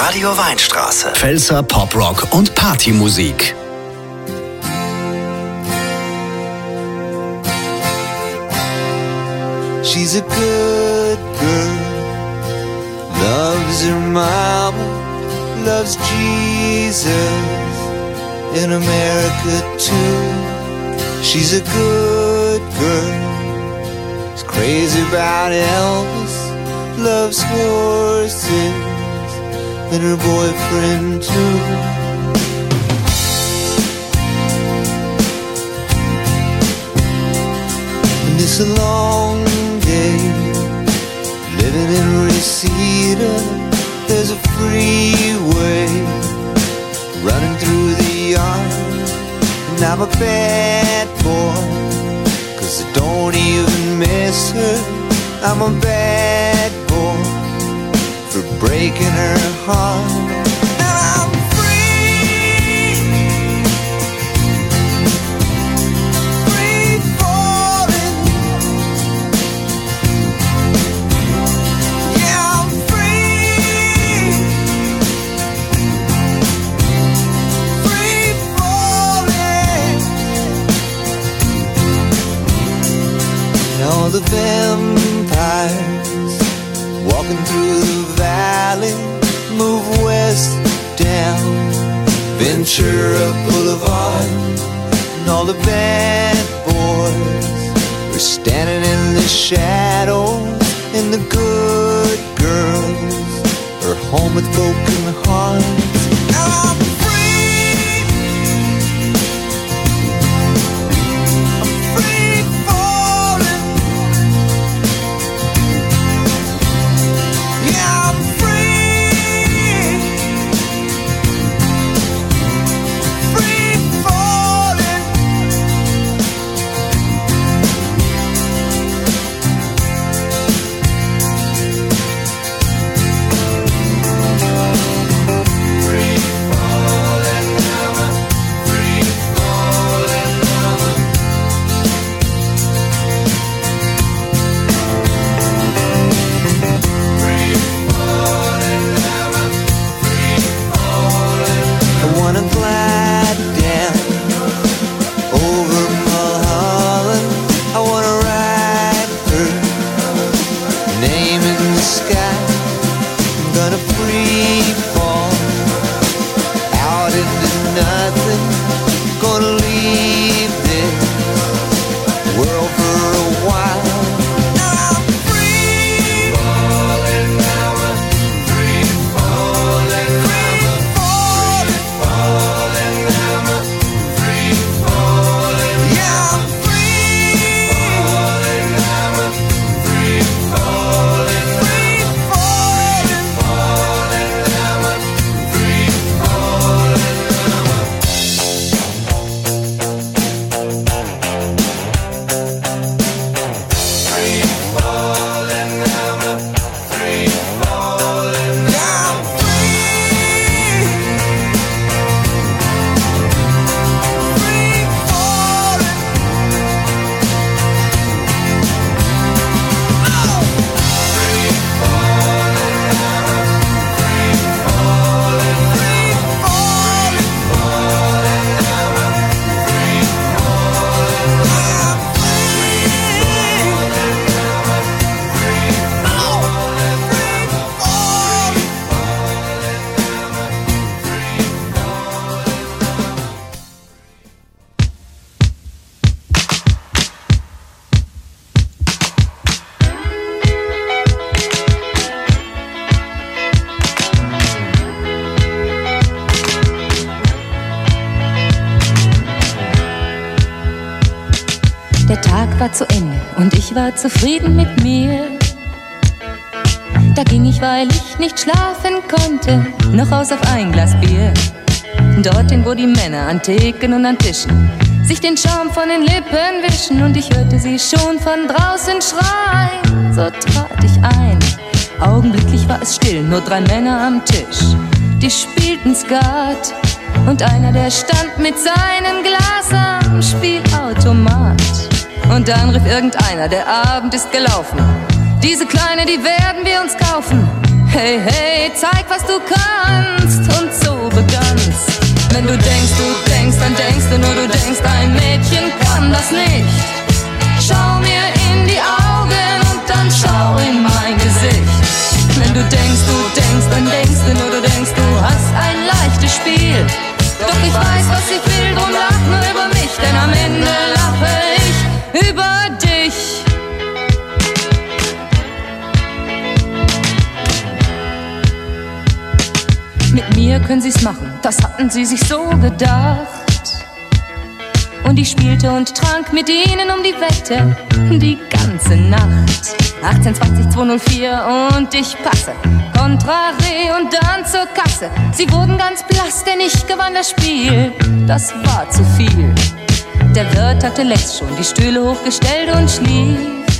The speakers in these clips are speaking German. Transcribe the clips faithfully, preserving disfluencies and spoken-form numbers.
Radio Weinstraße. Pfälzer Poprock und Partymusik. She's a good girl, loves her mama, loves Jesus, in America too. She's a good girl, is crazy about Elvis, loves horses, and her boyfriend too. And it's a long day, living in Reseda. There's a freeway running through the yard, and I'm a bad boy, 'cause I don't even miss her. I'm a bad boy for breaking her heart. And I'm free, free falling. Yeah, I'm free, free falling. And all the vampires walking through the valley move west down Ventura Boulevard, and all the bad boys are standing in the shadows, and the good girls are home with broken hearts. Now I'm free, I'm free falling. Yeah, I'm free, free falling. Free falling, I'm a free falling, I'm a free falling, I'm a free falling. I wanna glide down over Mulholland. I wanna write her name in the sky. I'm gonna free fall out into nothing. Gonna leave this world for a while. I'm free falling, I'm a free falling, I'm a free falling, I'm a free falling. Yeah, I'm free falling, I'm a free falling, free falling, falling, I'm a free falling, I'm a free falling, I'm a free falling. Yeah, I'm free, free falling. Oh, free falling, I'm a free falling, free falling, falling, I'm a free falling. Yeah, I'm free falling, I'm a free falling, free falling, falling, I'm a free Der Tag war zu Ende und ich war zufrieden mit mir. Da ging ich, weil ich nicht schlafen konnte, noch aus auf ein Glas Bier. Dorthin, wo die Männer an Theken und an Tischen sich den Schaum von den Lippen wischen, und ich hörte sie schon von draußen schreien. So trat ich ein, augenblicklich war es still, nur drei Männer am Tisch. Die spielten Skat und einer, der stand mit seinem Glas am Spielautomat. Und dann rief irgendeiner, der Abend ist gelaufen, diese Kleine, die werden wir uns kaufen. Hey, hey, zeig, was du kannst. Und so begann's. Wenn du denkst, du denkst, dann denkst du nur, du denkst, ein Mädchen kann das nicht. Schau mir in die Augen und dann schau in mein Gesicht. Wenn du denkst, du denkst, dann denkst du nur, du denkst, du hast ein leichtes Spiel. Doch ich weiß, was ich will, drum lach nur über mich, denn am Ende lache ich über dich. Mit mir können sie's machen, das hatten sie sich so gedacht. Und ich spielte und trank mit ihnen um die Wette die ganze Nacht. achtzehn zwanzig zweihundertvier und ich passe Kontraré und dann zur Kasse. Sie wurden ganz blass, denn ich gewann das Spiel. Das war zu viel. Der Wirt hatte längst schon die Stühle hochgestellt und schlief.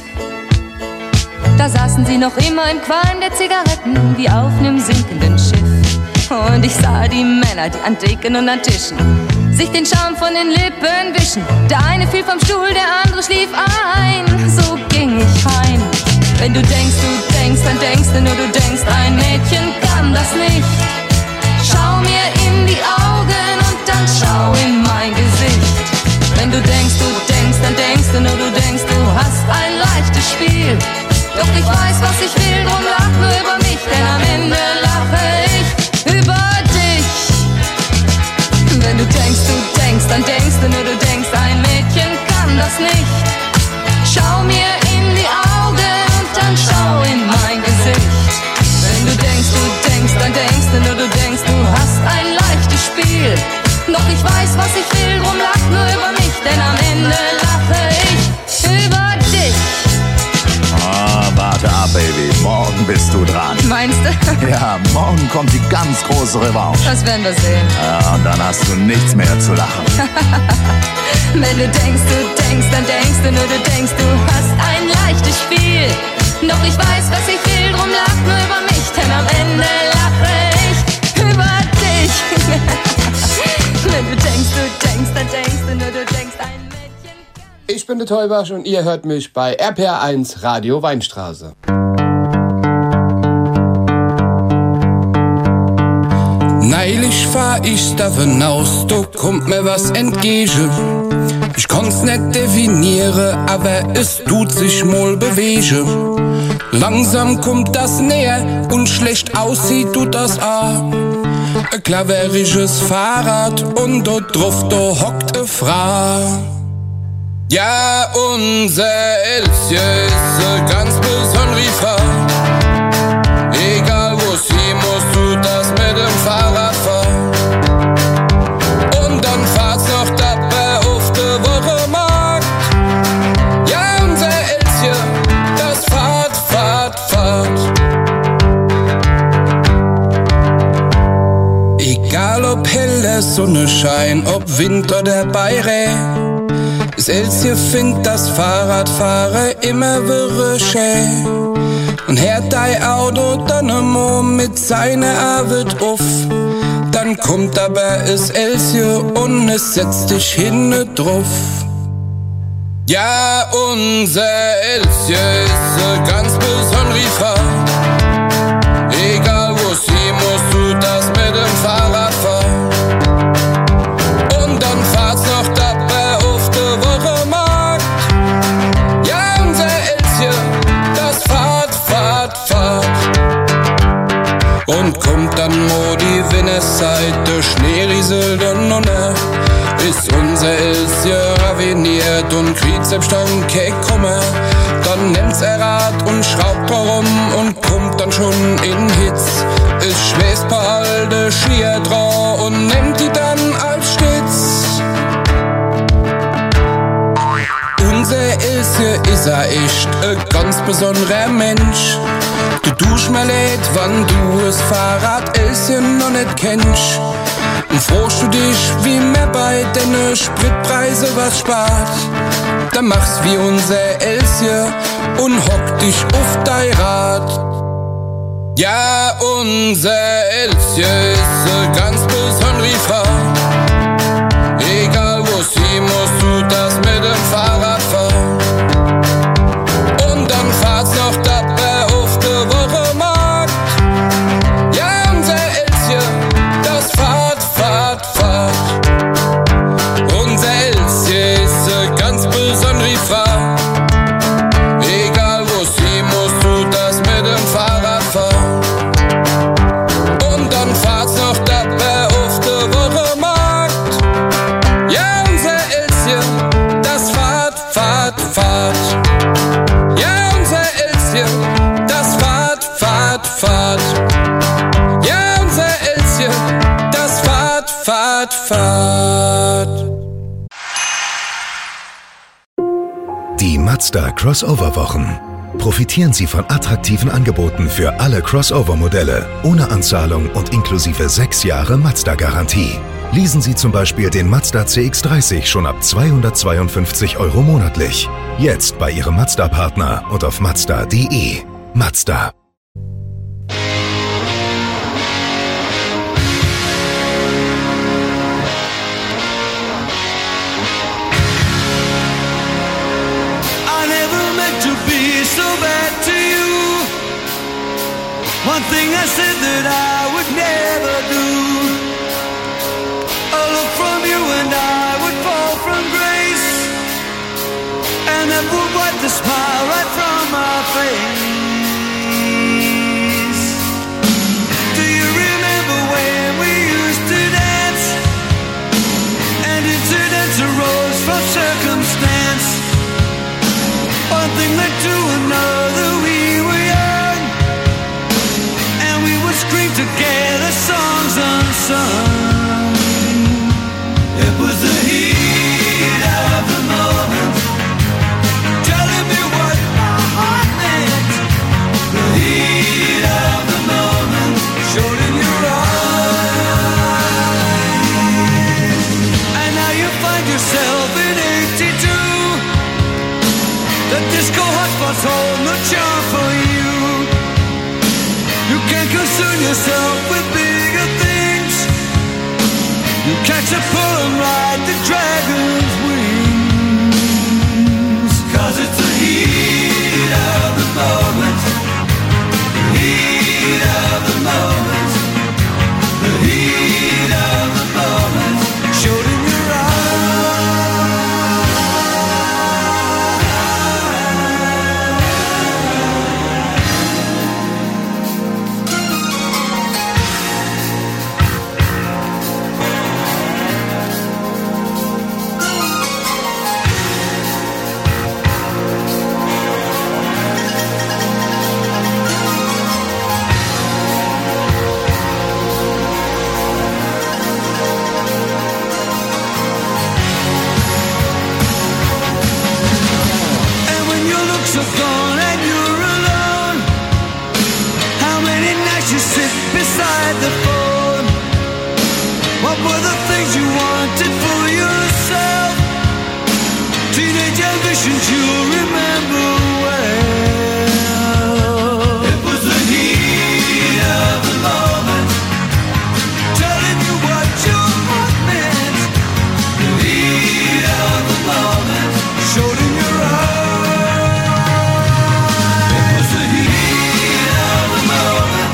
Da saßen sie noch immer im Qualm der Zigaretten, wie auf nem sinkenden Schiff. Und ich sah die Männer, die an Theken und an Tischen sich den Schaum von den Lippen wischen. Der eine fiel vom Stuhl, der andere schlief ein. So ging ich heim. Wenn du denkst, du denkst, dann denkst du nur, du denkst, ein Mädchen kann das nicht. Schau mir in die Augen und dann schau in mein Gesicht. Wenn du denkst, du denkst, dann denkst du nur, du denkst, du hast ein leichtes Spiel. Doch ich weiß, was ich will, drum lach nur über mich, denn am Ende lache ich über dich. Wenn du denkst, du denkst, dann denkst du nur, du denkst, ein Mädchen kann das nicht. Schau mir in die Augen und dann schau in mein Gesicht. Wenn du denkst, du denkst, dann denkst du nur, du denkst, du hast ein leichtes Spiel. Doch ich weiß, was ich will, drum lach nur über mich, denn am Ende lache ich über dich. Ah, warte ab, Baby. Morgen bist du dran. Meinst du? Ja, morgen kommt die ganz große Revanche. Das werden wir sehen. Ja, und dann hast du nichts mehr zu lachen. Wenn du denkst, du denkst, dann denkst du nur, du denkst, du hast ein leichtes Spiel. Doch ich weiß, was ich will, drum lach nur über mich, denn am Ende lache ich über dich. Wenn du denkst, du denkst, dann denkst du nur, du denkst, ein Mädchen. Ich bin der Teubasch und ihr hört mich bei R P R eins Radio Weinstraße. Neulich fahr ich davon aus, da kommt mir was entgegen. Ich konnt's nicht definieren, aber es tut sich mal bewegen. Langsam kommt das näher und schlecht aussieht tut das auch. Ein klaverisches Fahrrad und dort drauf, da hockt eine Frau. Ja, unser Elsie ist eine ganz besondere Frau. Egal wo sie muss, tut das mit dem Fahrrad fahren. Und dann fahrt's noch dabei auf der Wochenmarkt. Ja, unser Elsie, das fahrt, fahrt, fahrt. Egal ob helle Sonne scheint, ob Wind oder Beirä, das Elsie findet das Fahrradfahren immer wirre schön. Und hört dein Auto dann einmal mit seiner Arbeit auf. Dann kommt aber das Elsie und es setzt dich hinten drauf. Ja, unser Elsie ist eine ganz besondere Frau. Egal wo sie muss, tut das mit dem Fahrrad fahren. Und dann fahrt's noch dabei auf der Wochenmarkt. Ja, unser Elsie, das fahrt, fahrt, fahrt. Und kommt dann mo die Winterszeit, der Schnee rieselt und nonne, ist unser Elsie raviniert und kriegt selbst dann kein Kummer. Dann nimmt's er Rad und schraubt herum und kommt dann schon in Hitz. Es schwäst paar alte Skier drauf und nimmt die dann als Stütz. Unser Elsie ist a echt ein ganz besonderer Mensch. Du dusch mal leid, wann du das Fahrrad Elsie noch nicht kennst. Und frohst du dich, wie mehr bei deine Spritpreise was spart, dann mach's wie unser Elsie und hock dich auf dein Rad. Ja, unser Elsie ist eine ganz besondere Frau. Egal wo sie muss, tut das mit dem Fahrrad fahren. Und dann fahrt's noch dabei auf der Wochenmarkt. Fahrt. Ja, unser Elschen, das Fahrt, Fahrt, Fahrt. Ja, unser Elschen, das Fahrt, Fahrt, Fahrt. Die Mazda Crossover-Wochen. Profitieren Sie von attraktiven Angeboten für alle Crossover-Modelle, ohne Anzahlung und inklusive sechs Jahre Mazda-Garantie. Leasen Sie zum Beispiel den Mazda C X dreißig schon ab zweihundertzweiundfünfzig Euro monatlich. Jetzt bei Ihrem Mazda-Partner und auf mazda punkt de. Mazda. One thing I said that I would never do. A look from you and I would fall from grace, and that would wipe the smile right from my face. Do you remember when we used to dance, and incidents arose from circumstance? One thing led to another, we were young, we would scream together songs unsung. It was the heat of the moment, telling me what my heart meant. The heat of the moment showed in your eyes. And now you find yourself in eighty-two. The disco hotspots hold no charm for you. You can't concern yourself with bigger things. You catch a pull and ride the dragon's wings. Cause it's the heat of the moment. The heat of the moment. The heat of the moment showed in your the phone. What were the things you wanted for yourself? Teenage ambitions you'll remember well. It was the heat of the moment, telling you what your heart meant. The heat of the moment showed in your eyes. It was the heat of the moment.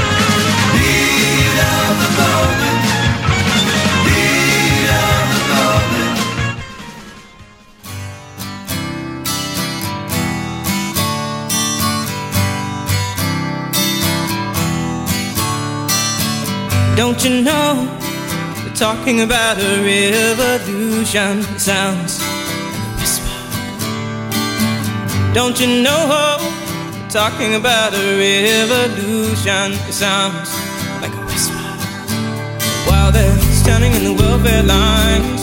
Heat of the moment. Heat of the moment. Don't you know, we're talking about a revolution. It sounds like a whisper. Don't you know, we're talking about a revolution. It sounds like a whisper. While they're standing in the welfare lines,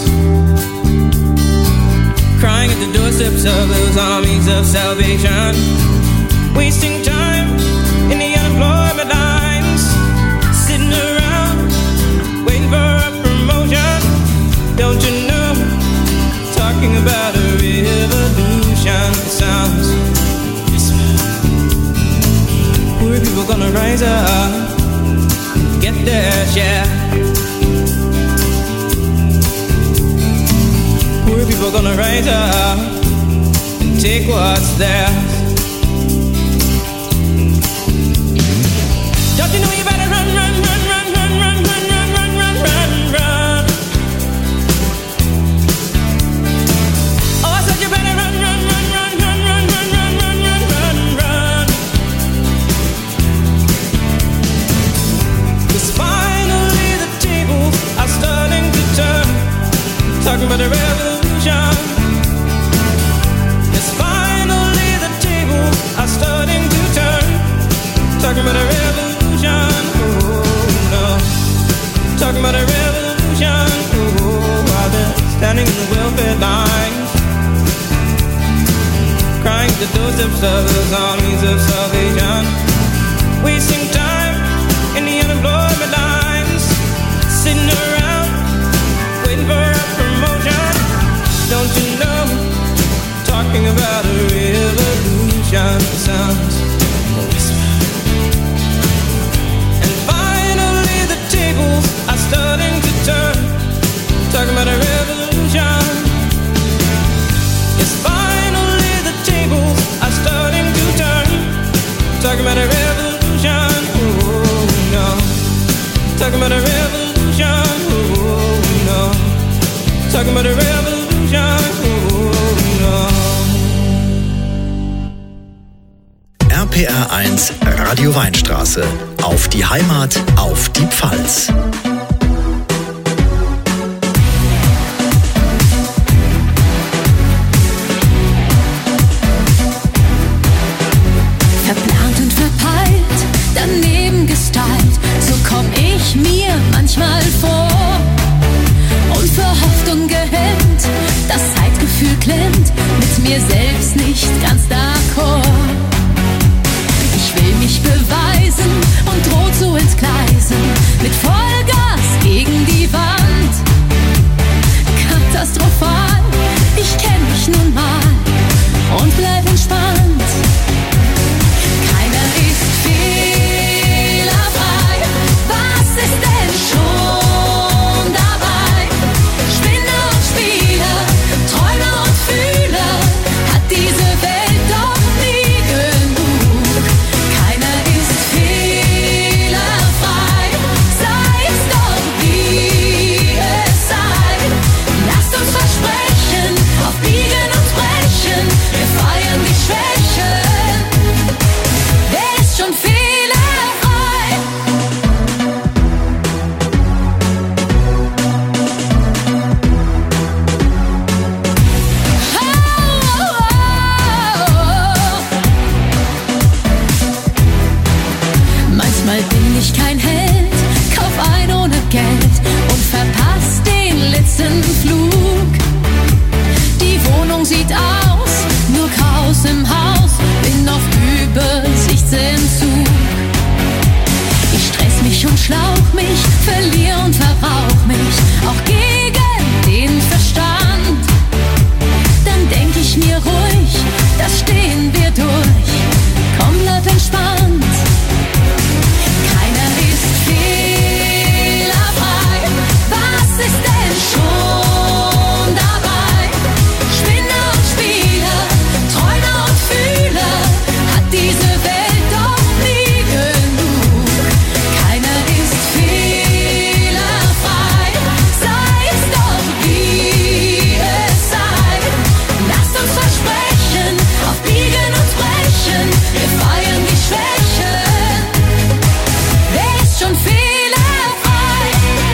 crying at the doorsteps of those armies of salvation, wasting time in the unemployment lines, sitting around waiting for a promotion. Don't you know, talking about a revolution. It sounds whisper. Poor people gonna rise up, get their share. Poor people gonna rise up and take what's theirs. Don't you know you better run, run, run, run, run, run, run, run, run, run, run, run. Oh, I said you better run, run, run, run, run, run, run, run, run, run, run, run. 'Cause finally the tables are starting to turn. Talking about a revolution. Yes, crying to those themselves as armies of salvation, wasting time in the unemployment lines, sitting around waiting for a promotion. Don't you know, talking about a revolution sounds a whisper. And finally the tables are starting to turn, talking about a revolution. Yes, finally the tables are starting to turn, talking about a revolution. Oh no, talking about a revolution. Oh no, talking about a revolution. Oh no. R P R eins Radio Weinstraße. Auf die Heimat, auf die Pfalz. Verplant und verpeilt, daneben gestylt, so komm ich mir manchmal vor. Unverhofft und gehemmt, das Zeitgefühl klemmt, mit mir selbst nicht ganz d'accord. Ich will mich beweisen und droh zu entgleisen, mit Vollgas gegen die Wand. Katastrophal, ich kenn mich nun mal und bleib entspannt. Keiner ist fehlerfrei, was ist denn schon dabei? Spinner und Spieler, Träumer und Fühler, hat diese Welt doch nie genug. Keiner ist fehlerfrei, sei es doch wie es sei. Lasst uns versprechen, auf Biegen und Brechen, wir feiern die Schwächen. Wer ist schon fehlerfrei? Manchmal bin ich kein Held, kauf ein ohne Geld und verpass den letzten Flug. Die Wohnung sieht aus, nur Chaos im Haus, bin auf Übersichtsentzug. Ich stress mich und schlauch mich, verlier und verbrauch mich, auch gegen den Verstand. Dann denk ich mir ruhig, das stehen wir durch, komm bleib entspannt. Keiner ist fehlerfrei, was ist denn schon dabei? Spinner und Spieler, Träumer und Fühler, hat diese Welt doch nie genug. Keiner ist fehlerfrei, sei es doch wie es sei. Lasst uns versprechen, auf Biegen und Brechen, wir feiern die Schwächen. Wer ist schon fehlerfrei?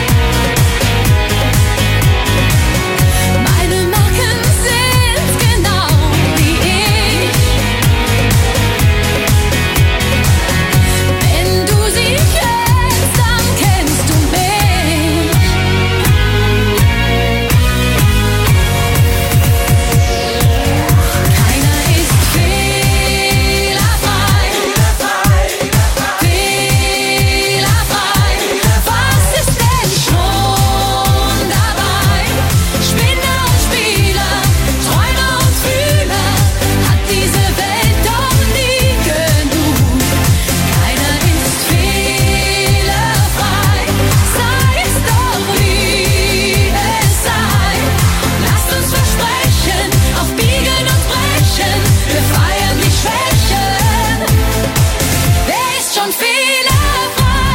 Meine Macken sind genau wie ich. Wenn du sie kennst, dann kennst du mich. Keiner ist fehlerfrei. Fehlerfrei. Was ist denn schon dabei? Spinner und Spieler, Träumer und Fühler, hat diese Welt doch nie genug. Keiner ist fehlerfrei, sei es doch wie es sei. Lasst uns versprechen, auf Biegen und Brechen, wir feiern die Schwächen. Wer ist schon fehlerfrei?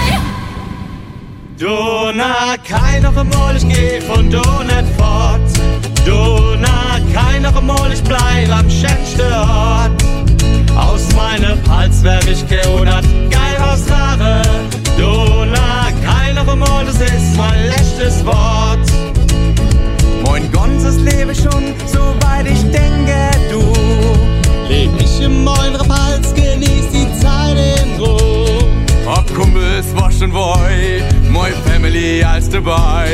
Du na, keiner Mol, ich geh von du nicht fort. Du na, keiner Mol, ich bleib am schönsten Ort. Aus meinem Hals werf ich gehundert geil aus Haare. Du na, keiner Mol, das ist mein letztes Wort. Mein ganzes Leben schon, soweit ich denke, du. Leb ich in meinem Hals, genieß die Zeit in Ruhe. Ach Kumpel, es war schon wei, meine Family als dabei.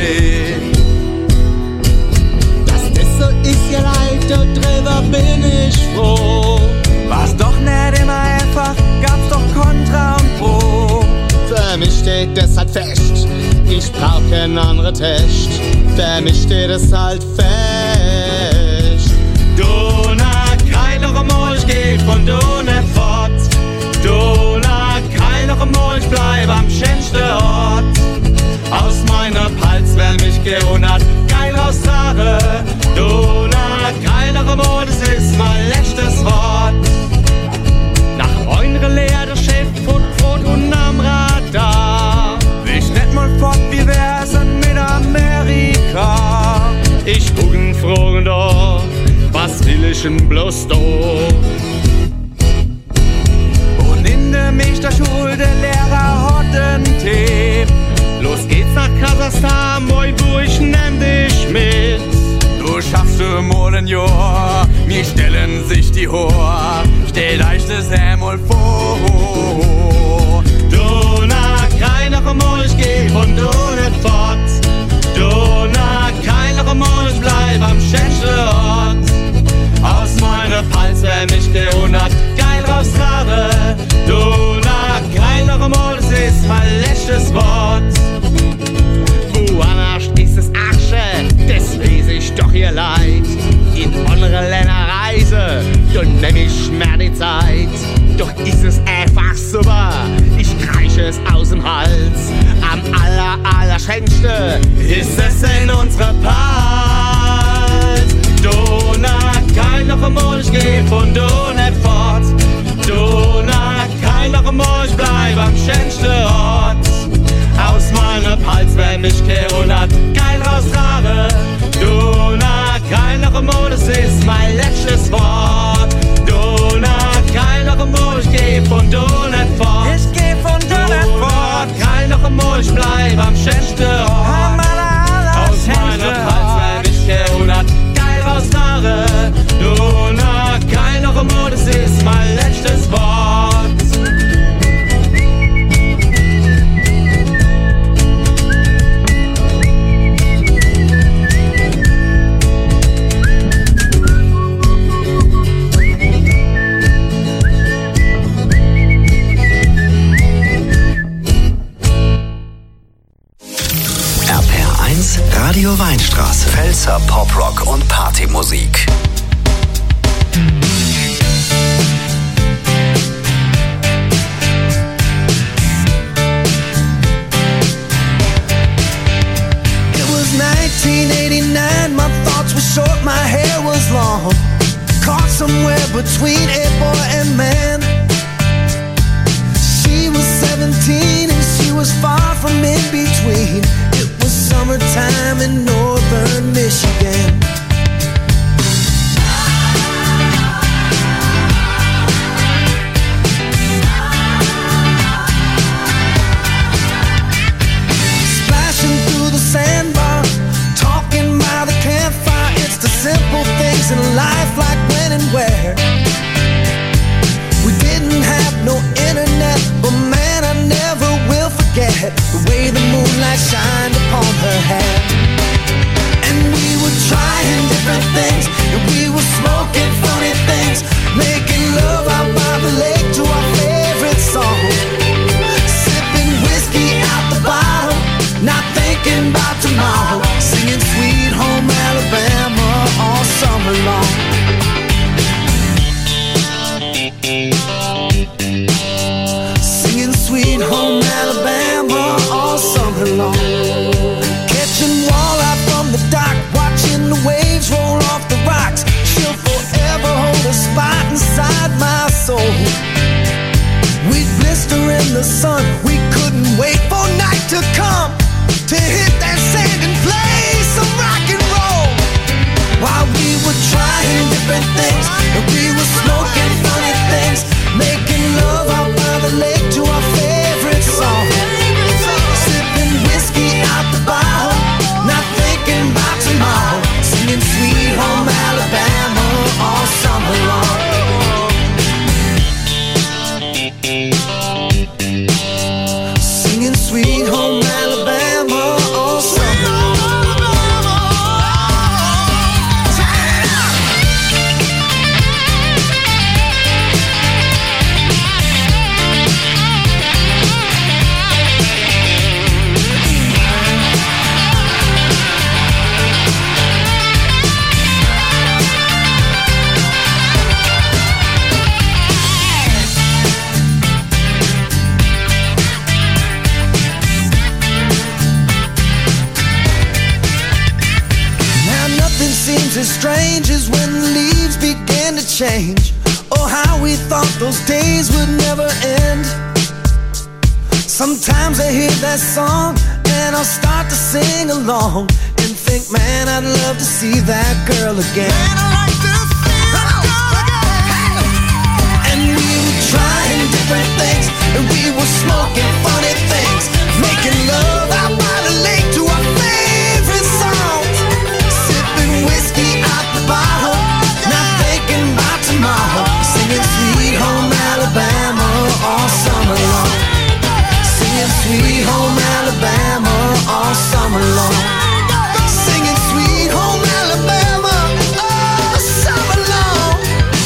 Dass das so ist, ja leid, darüber bin ich froh. mich steht es halt fest, ich brauch kein anderer Test. Für mich steht es halt fest. Du na kein noch einmal, ich geh von du nicht fort. Du na kein noch einmal, ich bleib am schönsten Ort. Aus meiner Palz, wer mich gehundert, geil raustrage. Du na kein noch einmal, das ist mein letztes Wort. Nach eure Lehre, der Chef, Foot, Foot und am Radar. Ich net mal fort, wie wär's denn mit Amerika? Ich gucken fragen doch, was will ich denn bloß da? Und in der Meisterschule, der Lehrer hat den Tipp. Los geht's nach Kasachstan, boy, du, ich nehm dich mit. Du schaffst du mal ein Jahr, mir stellen sich die Hoher, stell euch das einmal vor. Du na kein noch einmal, ich geh von du nicht fort. Du na kein noch einmal, ich bleib am schönsten Ort. Aus meiner Palz, wer mich gehundert, geil raustrage. Du na kein noch einmal, das ist mein letztes Wort. Woanders ist es Asche, das weiß ich doch hier leid. In andere Länder reise, du nimm ich mehr die Zeit. Doch ist es einfach super, ich kreische es aus dem Hals. Am aller, aller schönste ist es in unserer Palz. Du na kein noch einmal, ich geh von du nicht fort. Du na kein noch einmal, ich bleib am schönsten Ort. Aus meiner Palz, wer mich gehundert, geil raustrage. Du na kein noch einmal, das ist mein letztes Wort. Du na kein noch einmal, ich geh von du nicht fort. Ich geh von du nicht fort. Kein noch einmal, ich bleib am schönsten Ort. Aus meiner Palz, wer mich gehundert, geil raustrage. Du na kein noch einmal, das ist mein letztes Wort. Radio Weinstraße. Pfälzer Poprock und Partymusik. It was nineteen eighty-nine, my thoughts were short, my hair was long. Caught somewhere between a boy and man. She was seventeen and she was far from in between. It was summertime in northern Michigan. Splashing through the sandbar, talking by the campfire. It's the simple things in life, like when and where. We didn't have no internet, but man, I never will forget the way the moonlight shined upon her hair. And we were trying different things, and we were smoking funny things, making love out by the lake to our favorite song. Sipping whiskey out the bottle, not thinking about tomorrow, singing Sweet Home Alabama all summer long. Singing Sweet Home Alabama all summer long. Catching walleye from the dock, watching the waves roll off the rocks. She'll forever hold a spot inside my soul. We'd blister in the sun, we couldn't wait for night to come to hit that sand and play some rock and roll. While we were trying different things, and we were smoking funny things, making love out by the lake to our favorite song. Sipping whiskey out the bottle, not thinking about tomorrow, singing Sweet Home Alabama all summer long. Singing Sweet Home Alabama all summer long. change. Oh, how we thought those days would never end. Sometimes I hear that song and I'll start to sing along and think, man, I'd love to see that girl again. Man, I like to see that girl again. And we were trying different things, and we were smoking funny things, making love out by the lake to our favorite songs, sipping whiskey out the bottle, not thinking about tomorrow, singing Sweet Home Alabama all summer long, singing Sweet Home Alabama all summer long, singing Sweet Home Alabama all summer long.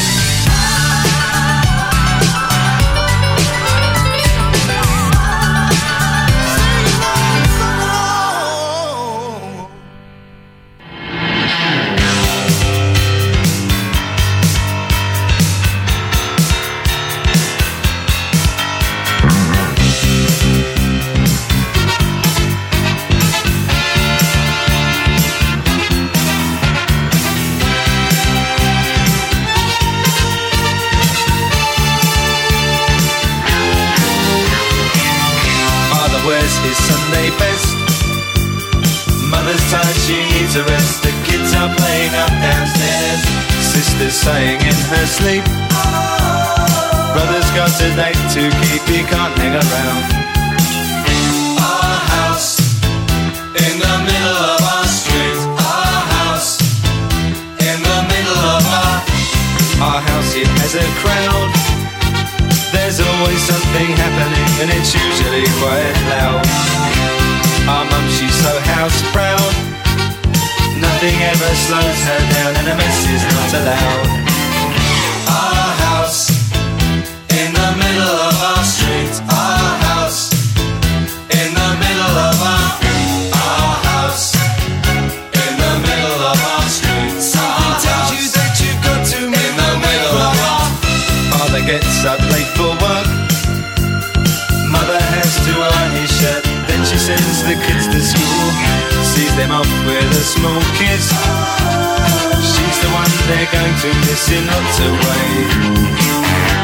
His Sunday best. Mother's tired, she needs a rest. The kids are playing up downstairs. Sister's sighing in her sleep. Brother's got a date to keep, he can't hang around. Our house in the middle of our street. Our house in the middle of our Our house, it has a crowd. There's always something happening and it's usually quite loud. Our mum, she's so house proud. Nothing ever slows her down and a mess is not allowed. Our house in the middle of our street. Our house in the middle of our Our house in the middle of our street. Something tells you that you've got to in the middle of our Father gets up late for work. Mother has to iron his shirt. Then she sends the kids to school, sees them off with a small kiss. She's the one they're going to miss in lots of ways.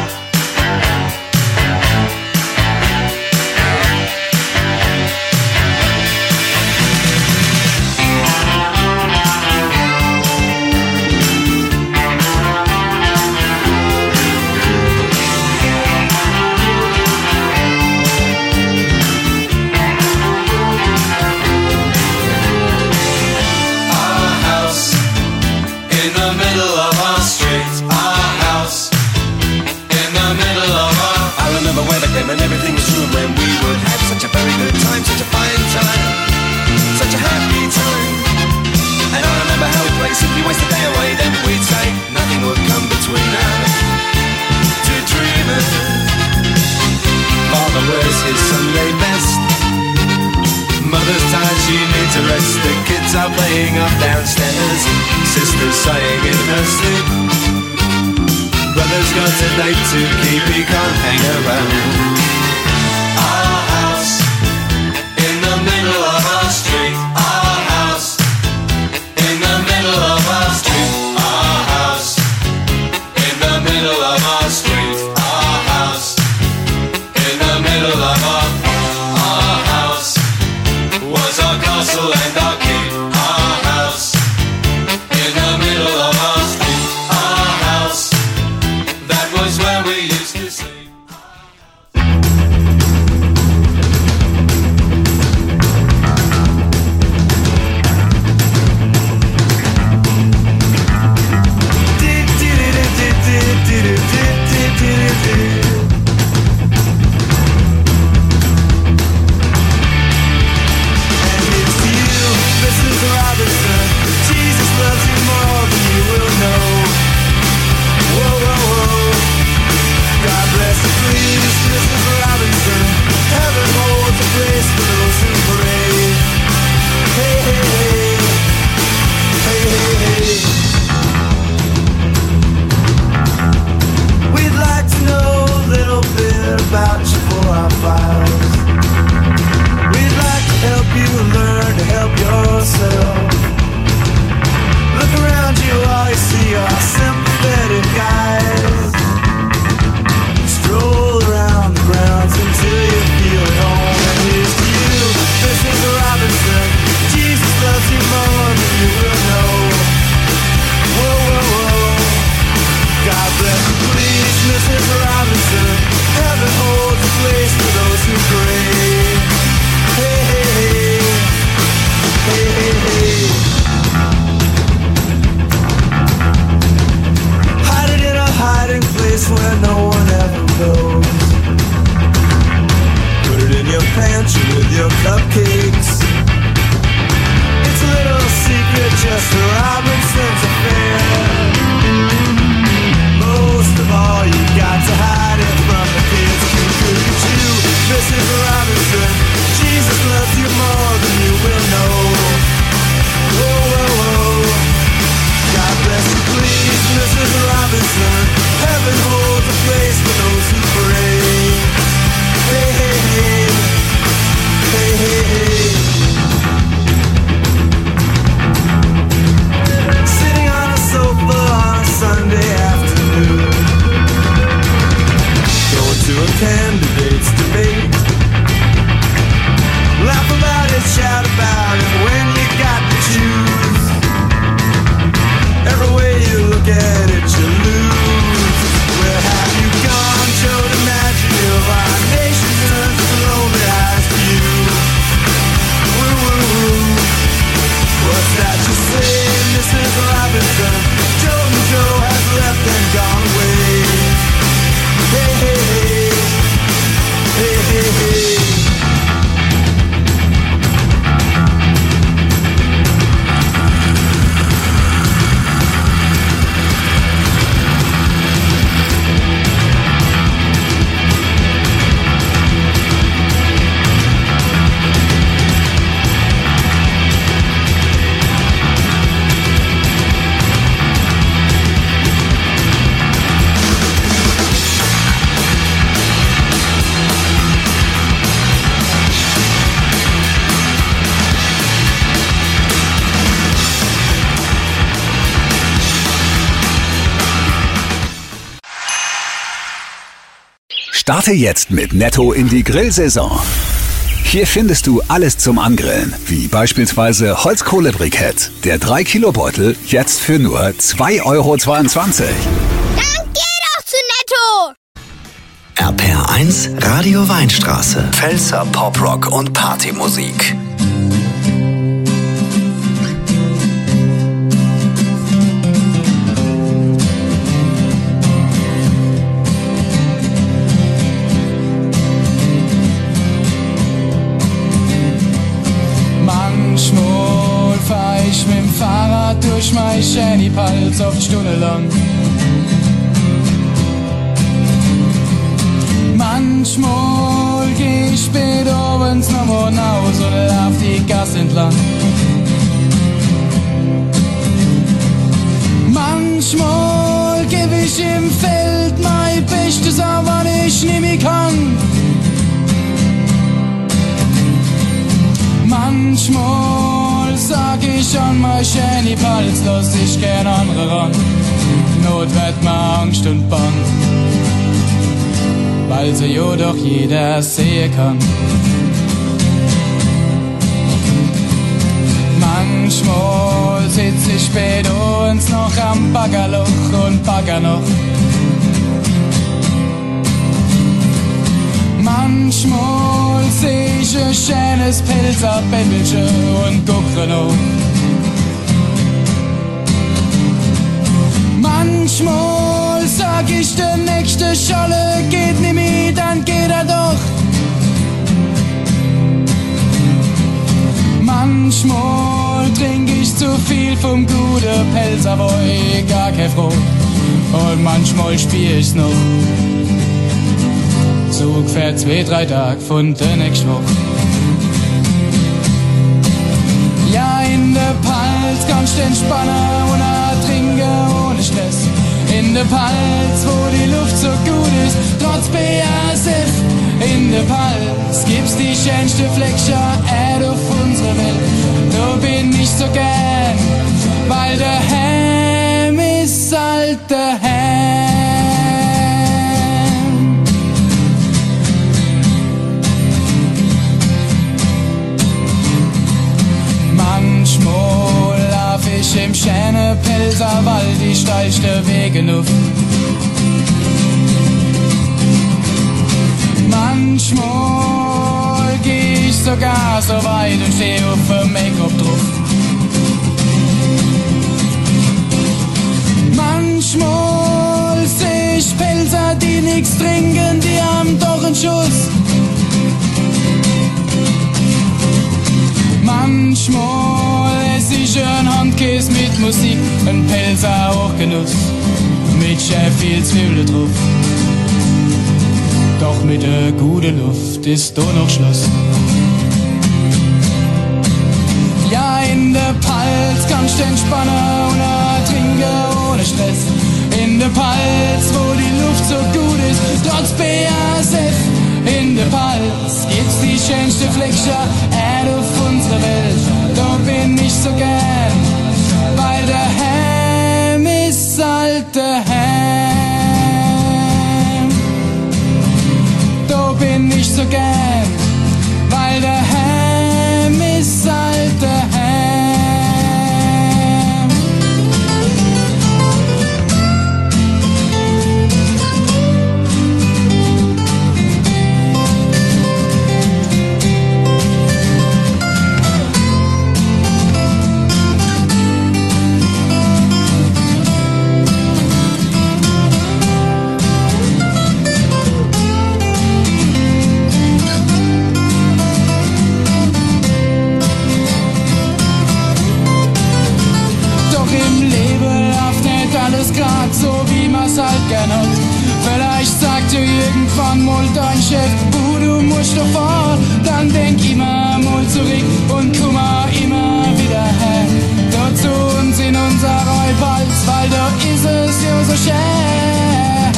And everything was true when we would have such a very good time, such a fine time, such a happy time. And I remember how we'd play, simply waste the day away. Then we'd say nothing would come between us, two dreamers. Father wears his Sunday best. Mother's tired, she needs a rest. The kids are playing up downstairs. Sister's sighing in her sleep. Brother's got a date to keep, he can't hang around. Our house in the middle of our street. Our house in the middle of our street. Our house in the middle of our street. Our house in the middle of our Our house was our castle and our keep. Our house in the middle of our street. Our house, that was where we used to sleep. Missus Robinson, heaven holds a place for those who pray. Hey, hey, hey, hey, hey, hey. Hide it in a hiding place where no one ever goes. Put it in your pantry with your cupcakes. It's a little secret just for Robinson's affair. Most of all, you got to hide it from the kids. You, Missus Robinson, Jesus loves you more than you will know. Whoa, whoa, whoa. God bless you, please, Missus Robinson. Heaven holds a place for those who pray. Hey, hey, hey. Hey, hey, hey. Sitting on a sofa on a Sunday afternoon, going to a candidate's debate. Laugh about it, shout about it when you got to choose. Every way you look at it, you lose. Where have you gone, Joe DiMaggio? Our nation turns its lonely eyes to you. Woo, woo, woo. What's that you say, Missus Robinson? Joe and Joe has left and gone away. Hey, hey, hey. Hey, hey, hey. Starte jetzt mit Netto in die Grillsaison. Hier findest du alles zum Angrillen, wie beispielsweise Holzkohlebrikett. Der drei Kilo Beutel jetzt für nur zwei Euro zweiundzwanzig. Dann geh doch zu Netto! R P R eins Radio Weinstraße. Pfälzer Poprock und Partymusik. Manchmal fahr ich mit dem Fahrrad durch mein Schäni-Palz oft stundenlang. Manchmal geh ich spät abends noch mal nach Hause und lauf die Gasse entlang. Manchmal geb ich im Feld mein Bestes an, wann ich nicht mehr kann. Manchmal sag ich an mein Schäni-Palz, lass ich gern andere ran. Not wird mir Angst und Bang, weil sie ja doch jeder sehen kann. Manchmal sitz ich spät uns noch am Baggerloch und bagger noch. Manchmal seh ich ein schönes Pelzerbändelchen und guck noch. Manchmal sag ich, der nächste Scholle geht nicht mehr, dann geht er doch. Manchmal trink ich zu viel vom guten Pelzer, wo ich gar kein froh. Und manchmal spiel ich's noch. Zug fährt zwei, drei Tage von der nächsten Woche. Ja, in der Palz kannst du entspannen und trinken ohne Stress. In der Palz, wo die Luft so gut ist, trotz B A S F. In der Palz gibt's die schönste Fleckscher Erde auf unserer Welt. Da bin ich so gern, weil der Heim ist halt der Heim. Manchmal lauf ich im schönen Pelzerwald die steilste Wege auf. Manchmal geh ich sogar so weit und steh auf ein Make-up drauf. Manchmal seh ich Pelzer, die nix trinken, die haben doch einen Schuss. Manchmal ess ich ein Handkäse mit Musik, ein Pelzer auch Genuss, mit schön viel Zwiebeln drauf. Doch mit der guten Luft ist doch noch Schluss. Ja, in der Palz kannst du entspannen und trinken ohne Stress. In der Palz, wo die Luft so gut ist, trotz B A S F. In der Palz gibt's die schönste Fleckscher Erde auf unserer Welt. Da bin ich so gern, weil der Ham ist halt der Ham. Da bin ich so gern, weil der Ham ist halt der Ham. So wie man's halt gern hat. Vielleicht sagt dir irgendwann mal dein Chef, oh, du musst doch fort. Dann denk immer mal zurück und komm immer wieder her. Dort zu uns in unser Räuberpalz, weil da ist es ja so schön.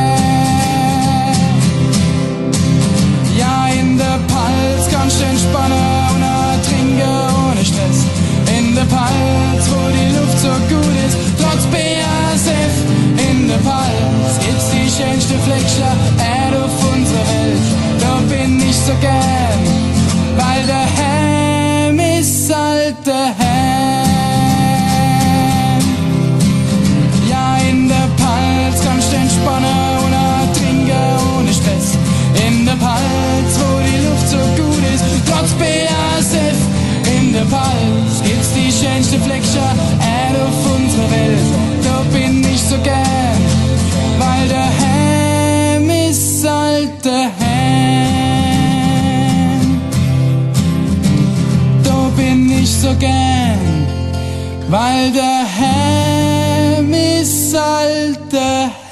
Ja, in der Palz kannst du entspannen und trinken ohne Stress. In der Palz, wo die Luft so gut ist, trotz B A S F. In der Palz gibt's die schönste Fleckscher Erde auf unserer Welt. Da bin ich so gern, weil der Ham ist halt der Ham. Ja, in der Palz kannst du entspannen und trinken ohne Stress. In der Palz, wo die Luft so gut ist, trotz B A S F. In der Palz gibt's die schönste Fleckscher Erde auf unserer Welt. Da bin ich so gern, weil der Ham ist halt der Ham. Da bin ich so gern, weil der Ham ist halt der Ham.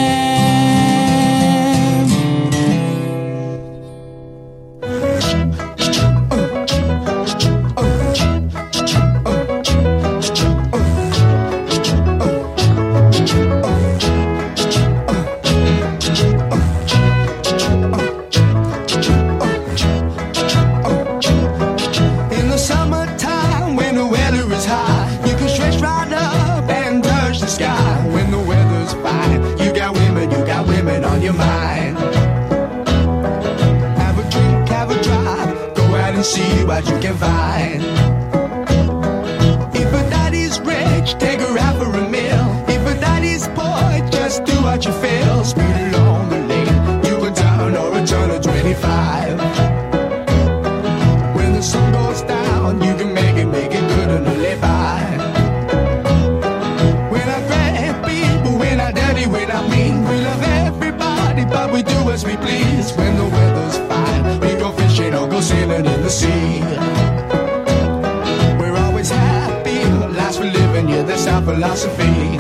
See what you can find. If a daddy's rich, take her out for a meal. If a daddy's poor, just do what you feel. Speed along the lane, you can turn or a turn of twenty-five. When the sun goes down, you can make it, make it good and live by. We're not great people, we're not dirty, we're not mean. We love everybody, but we do as we please. When the weather's fine, we go fishing or go sailing in the sea. We're always happy, life's for living, yeah, that's our philosophy.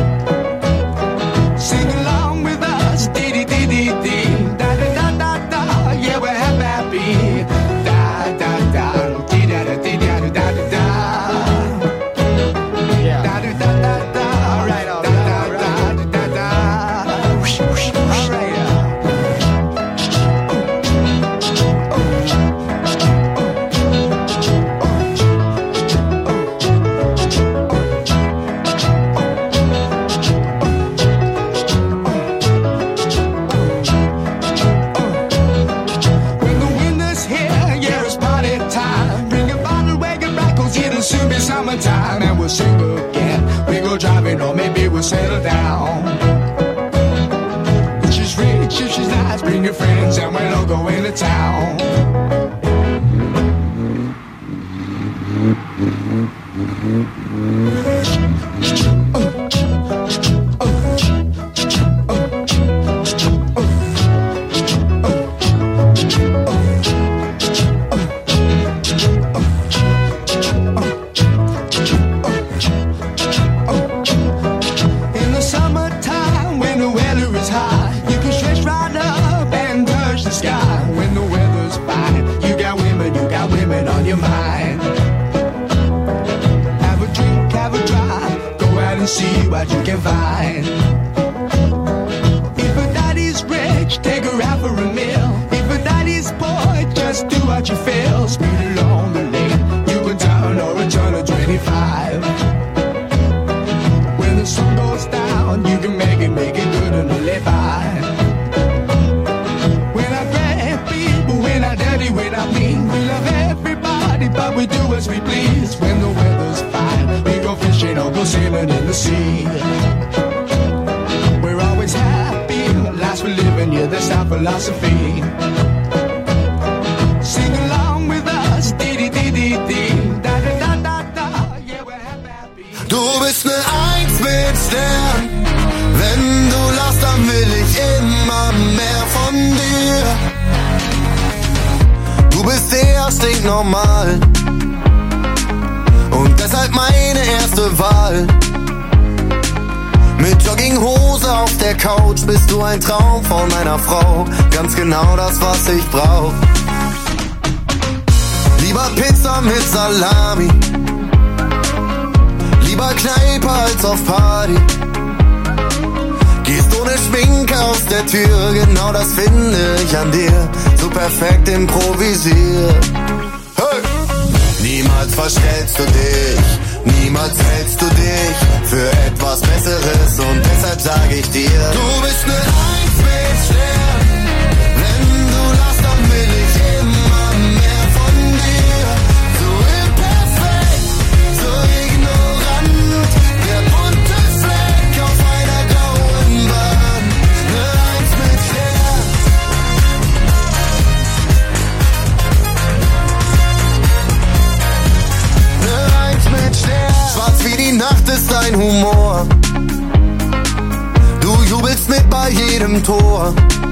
Sing along with us, dee dee dee dee dee, da da da da da, yeah, we're happy, da da da, dee da da dee da da da da, yeah, da da da da da, all right, all right, da da da da da, whoosh whoosh, all right. Summertime and we'll sing again. We go driving or maybe we'll settle down. If she's rich, if she's nice, bring your friends and we'll all go going to town. See what you can find. If a daddy's rich, take her out for a meal. If a daddy's poor, just do what you feel. Speed along the lane, you can turn or return to twenty-five. When the sun goes down, you can make it, make it good and live by. We're not great people, we're not dirty, we're not mean. We love everybody, but we do as we please. When the weather's fine, we go fishing or go sailing in the sea. We're always happy, lives we live in, yeah, that's our philosophy. Sing along with us, di-di-di-di-di, da-da-da-da-da, yeah, we're happy. Du bist ne Eins mit Stern, wenn du lachst, dann will ich immer mehr von dir. Du bist sehr stinknormal und deshalb meine erste Wahl. Mit Jogginghose auf der Couch bist du ein Traum von meiner Frau. Ganz genau das, was ich brauch. Lieber Pizza mit Salami, lieber Kneipe als auf Party. Gehst ohne Schminke aus der Tür, genau das finde ich an dir. So perfekt improvisiert. Hey! Niemals verstellst du dich, niemals hältst du dich für etwas Besseres und deshalb sag ich dir, du bist ne Eins mit Stern. Wenn du lachst, dann will ich immer mehr von dir. So imperfekt, so ignorant, der bunte Fleck auf einer grauen Wand. Ne Eins mit Stern. Ne Eins mit Stern. Schwarz wie die Nacht ist dein Humor. Du jubelst mit bei jedem Tor.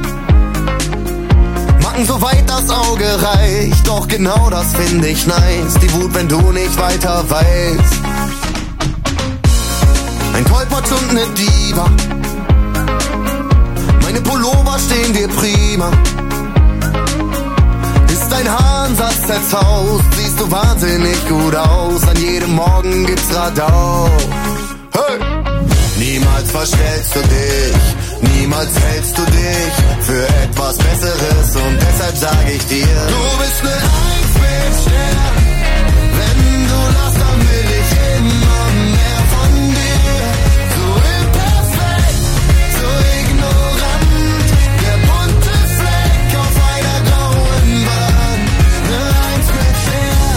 Macken so weit das Auge reicht, doch genau das finde ich nice. Die Wut, wenn du nicht weiter weißt. Ein Tollpatsch und ne Diva. Meine Pullover stehen dir prima. Ist dein Haaransatz zerzaust, siehst du wahnsinnig gut aus. An jedem Morgen gibt's Radau. Hey! Niemals verstellst du dich, niemals hältst du dich für etwas Besseres und deshalb sag ich dir, du bist ne Eins mit Stern. Wenn du lachst, dann will ich immer mehr von dir. So imperfekt, so ignorant, der bunte Fleck auf einer grauen Wand. Ne Eins mit Stern.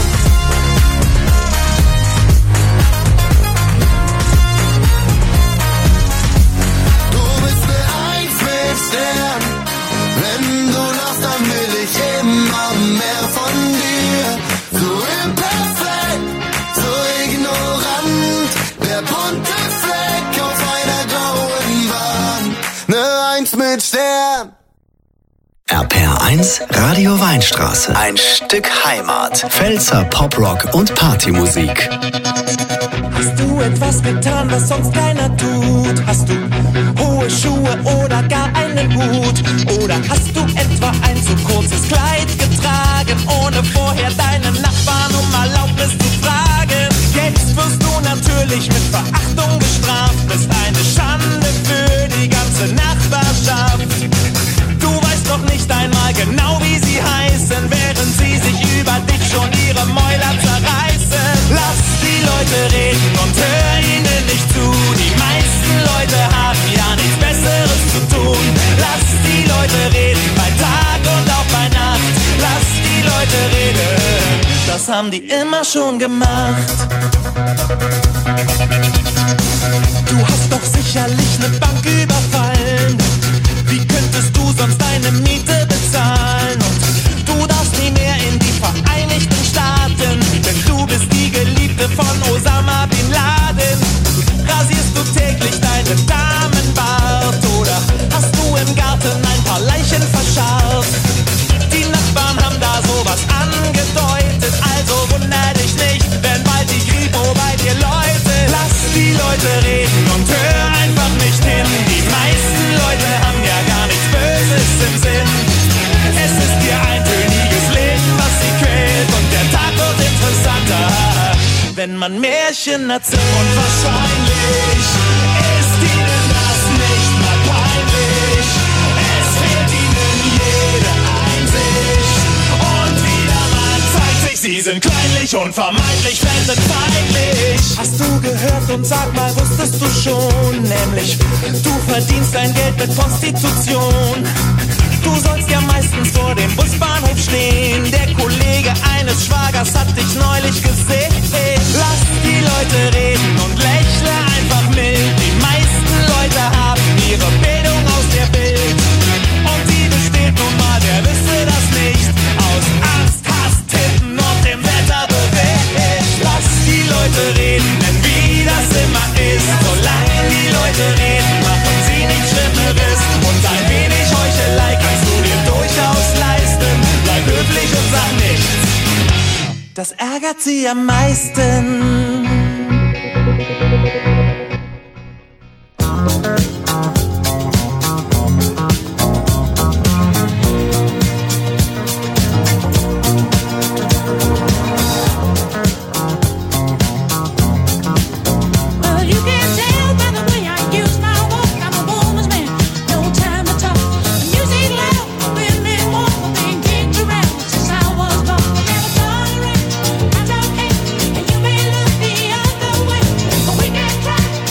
Du bist ne Eins mit Stern. Wenn du lachst, dann will ich immer mehr von dir. So imperfekt, so ignorant, der bunte Fleck auf einer grauen Wand. Ne Eins mit Stern. R P R eins Radio Weinstraße. Ein Stück Heimat. Pfälzer Poprock und Partymusik. Hast du etwas getan, was sonst keiner tut? Hast du hohe Schuhe oder gar einen Hut? Oder hast du etwa ein zu kurzes Kleid getragen, ohne vorher deinen Nachbarn um Erlaubnis zu fragen? Jetzt wirst du natürlich mit Verachtung bestraft, bist eine Schande für die ganze Nachbarschaft. Du weißt doch nicht einmal genau, wie sie heißen, während sie sich über dich schon ihre Mäuler zerreißen. Lass die Leute reden und hör ihnen nicht zu. Die meisten Leute haben ja nichts Besseres zu tun. Lass die Leute reden bei Tag und auch bei Nacht. Lass die Leute reden, das haben die immer schon gemacht. Du hast doch sicherlich eine Bank überfallen. Wie könntest du sonst deine Miete bezahlen? man Märchen erzählt. Und wahrscheinlich ist ihnen das nicht mal peinlich. Es fehlt ihnen jede Einsicht. Und wieder mal zeigt sich, sie sind kleinlich und vermeintlich fremdenfeindlich. Hast du gehört und sag mal, wusstest du schon? Nämlich, du verdienst dein Geld mit Prostitution. Du sollst ja meistens vor dem Busbahnhof stehen. Der Kollege eines Schwagers hat dich neulich gesehen. Lass die Leute reden und lächle einfach mild. Die meisten Leute haben ihre Bildung aus der Bild. Und die besteht nun mal, wer wüsste das nicht, aus Angst, Hass, Titten und dem Wetterbericht. Lass die Leute reden, denn wie das immer ist, solange die Leute reden, machen sie nichts Schlimmeres. Und ein wenig Heuchelei kannst du dir durchaus leisten. Bleib höflich und sag nichts, das ärgert sie am meisten. We can try.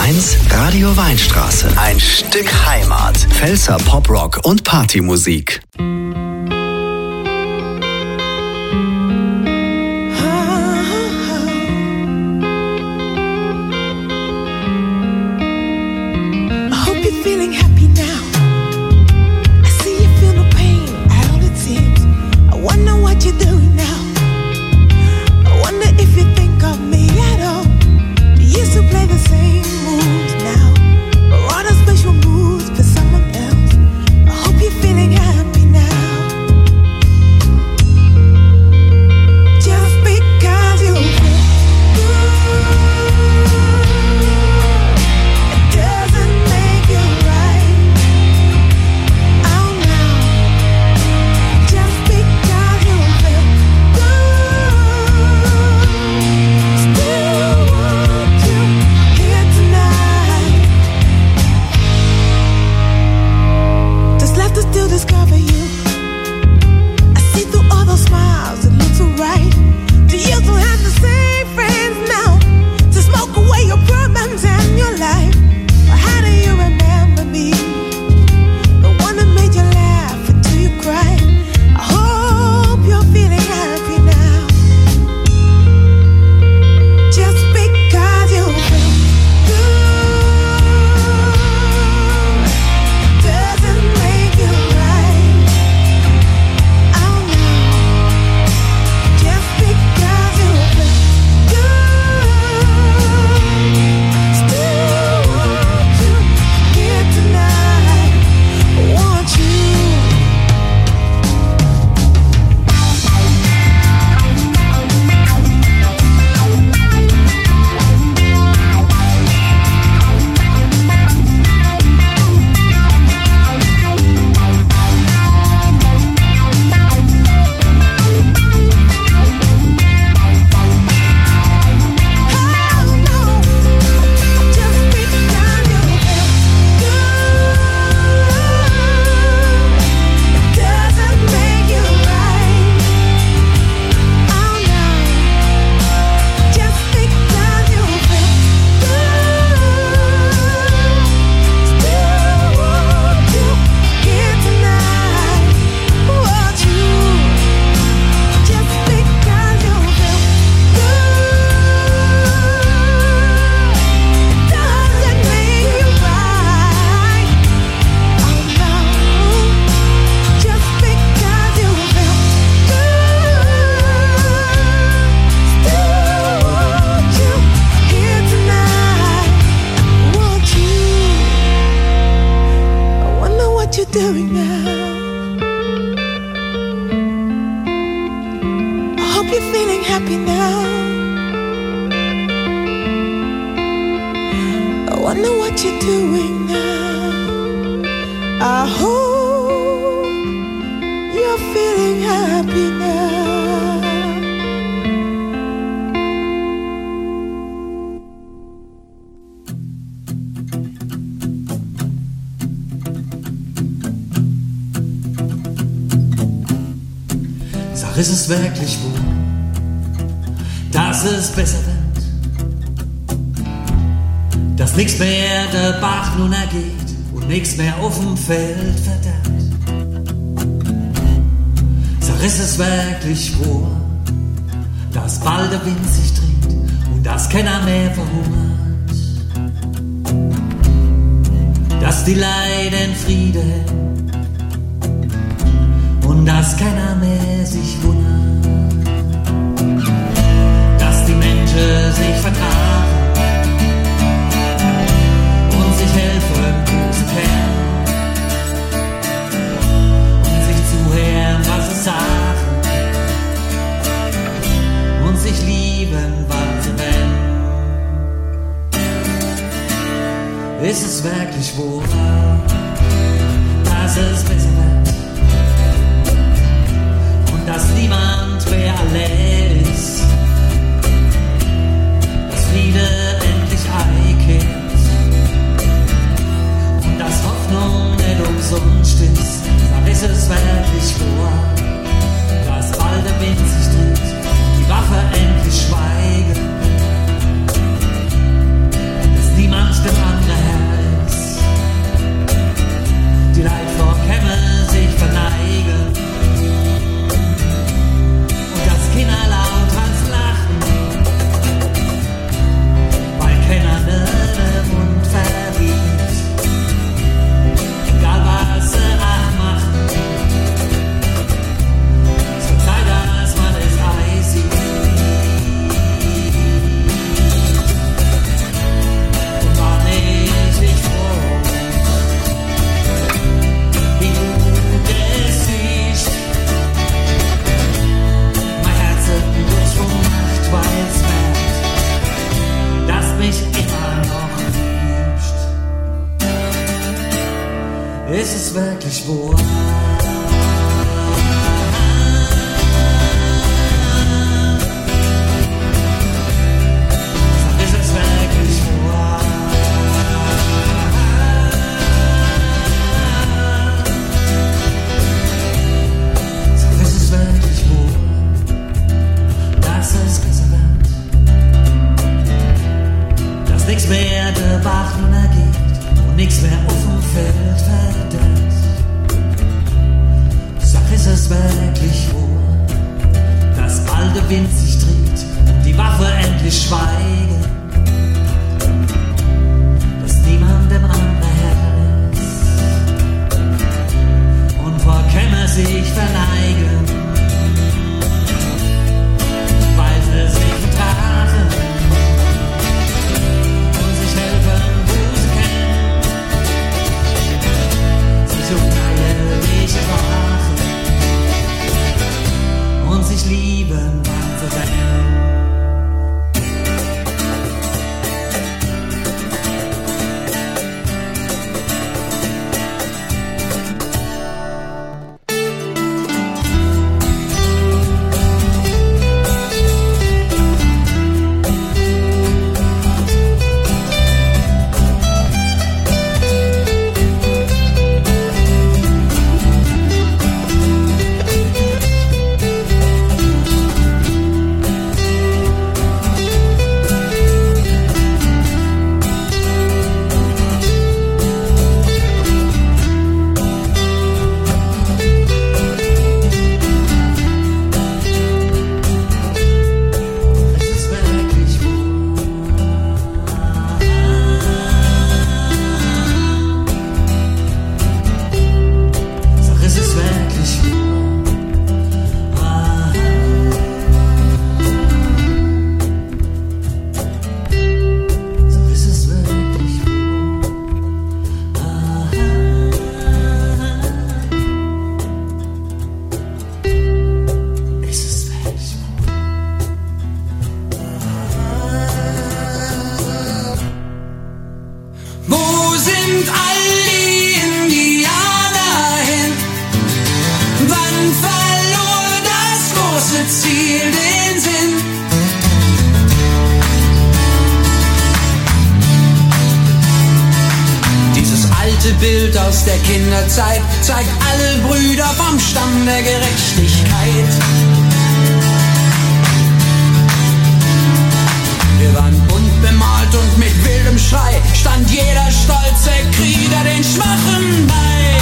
eins Radio Weinstraße. Ein Stück Heimat. Pfälzer Poprock und Partymusik. Ist es wirklich wohl, dass es besser wird, dass nix mehr der Bach nun ergeht und nix mehr auf dem Feld verderbt? Sag, ist es wirklich wohl, dass bald der Wind sich dreht und dass keiner mehr verhungert, dass die Leiden in Friede hält und dass keiner mehr sich wundert, dass die Menschen sich vertragen und sich helfen, große Kern und sich zuhören, was sie sagen und sich lieben, wann sie wollen. Ist es wirklich wohl, dass es besser wird? Dass niemand mehr allein ist, dass Friede endlich einkehrt und dass Hoffnung nicht umsonst ist. Dann ist es wirklich vor, dass bald der Wind sich dreht, die Waffe endlich schweigen, dass niemand den ist es wirklich wahr? Nichts mehr der Bach mehr geht und nichts mehr auf dem Feld verdeckt. Sag, ist es wirklich wahr, dass bald der Wind sich dreht und die Waffe endlich schweigen, dass niemand dem anderen Herr ist und vor Kämmer sich verneigen, weil sie sich vertragen. Und sich lieben, wann zu sein. Bild aus der Kinderzeit zeigt alle Brüder vom Stamm der Gerechtigkeit. Wir waren bunt bemalt und mit wildem Schrei stand jeder stolze Krieger den Schwachen bei.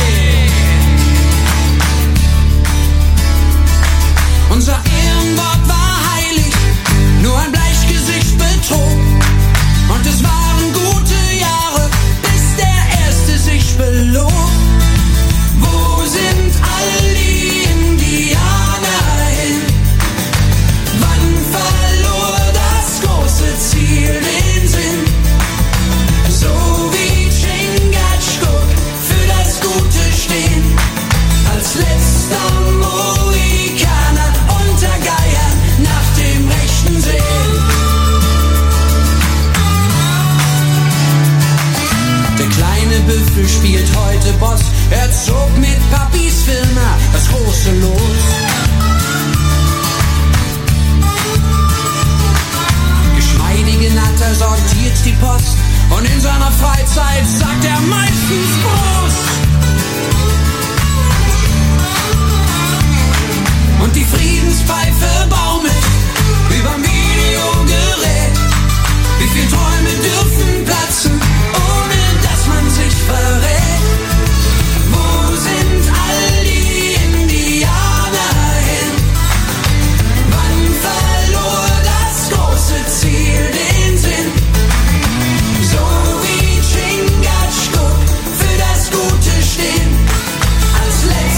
Unser Ehrenwort war heilig, nur ein Bleichgesicht betrog. Und es waren gute Jahre, bis der Erste sich belog. Wo sind all die Indianer hin? Wann verlor das große Ziel den Sinn? So wie Chingachgook für das Gute stehen, als letzter Mohikaner unter Geiern nach dem Rechten sehen. Der kleine Büffel spielt heute Boss, er zog mit Papis Firma das große Los. Geschmeidige Natter sortiert die Post und in seiner Freizeit sagt er meistens Prost. Und die Friedenspfeife baumelt überm Videogerät. Wie viel Träume dürfen